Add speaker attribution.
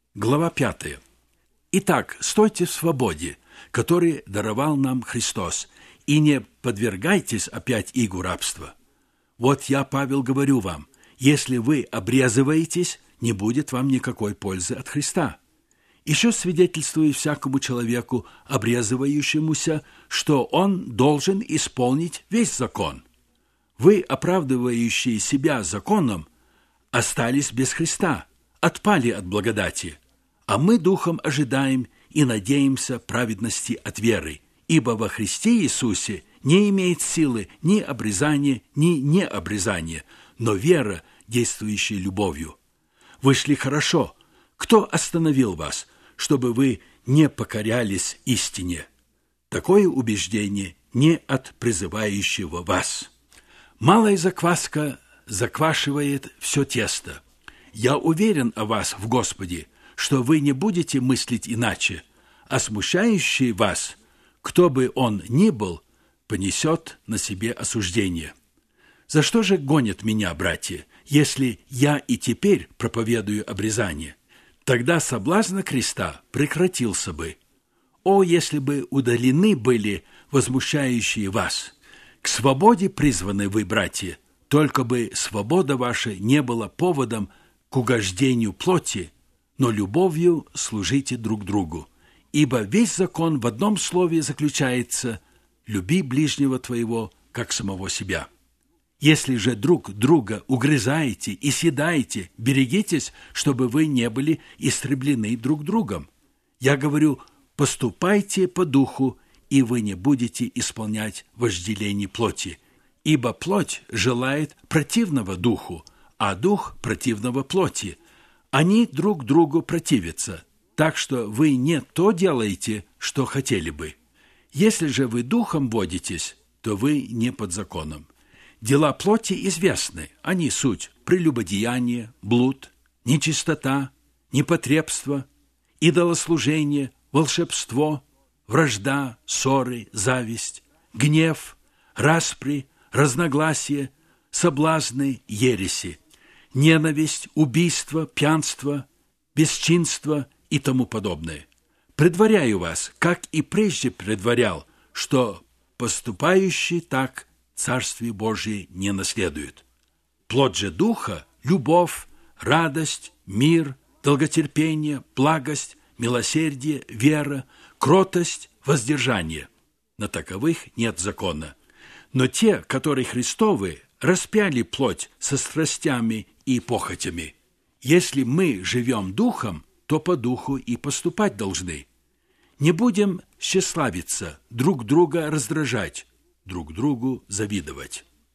Speaker 1: Глава 5. Итак, стойте в свободе, который даровал нам Христос, и не подвергайтесь опять игу рабства. Вот я, Павел, говорю вам, если вы обрезываетесь, не будет вам никакой пользы от Христа. Еще свидетельствую всякому человеку, обрезывающемуся, что он должен исполнить весь закон. Вы, оправдывающие себя законом, остались без Христа, отпали от благодати, а мы духом ожидаем и надеемся праведности от веры, ибо во Христе Иисусе не имеет силы ни обрезания, ни необрезания, но вера, действующая любовью. Вы шли хорошо. Кто остановил вас, чтобы вы не покорялись истине? Такое убеждение не от призывающего вас. Малая закваска заквашивает все тесто. Я уверен о вас в Господе, что вы не будете мыслить иначе, а смущающий вас, кто бы он ни был, понесет на себе осуждение. За что же гонят меня, братья, если я и теперь проповедую обрезание? Тогда соблазн креста прекратился бы. О, если бы удалены были возмущающие вас! К свободе призваны вы, братья, только бы свобода ваша не была поводом к угождению плоти, но любовью служите друг другу. Ибо весь закон в одном слове заключается: люби ближнего твоего, как самого себя. Если же друг друга угрызаете и съедаете, берегитесь, чтобы вы не были истреблены друг другом. Я говорю, поступайте по духу, и вы не будете исполнять вожделение плоти. Ибо плоть желает противного духу, а дух противного плоти. Они друг другу противятся, так что вы не то делаете, что хотели бы. Если же вы духом водитесь, то вы не под законом. Дела плоти известны, они суть: прелюбодеяние, блуд, нечистота, непотребство, идолослужение, волшебство, вражда, ссоры, зависть, гнев, распри, разногласия, соблазны, ереси, ненависть, убийство, пьянство, бесчинство и тому подобное. Предваряю вас, как и прежде предварял, что поступающий так Царствие Божие не наследует. Плод же Духа – любовь, радость, мир, долготерпение, благость, милосердие, вера, кротость, воздержание. На таковых нет закона. Но те, которые Христовы, распяли плоть со страстями и похотями. Если мы живем Духом, то по Духу и поступать должны. Не будем тщеславиться, друг друга раздражать, друг другу завидовать.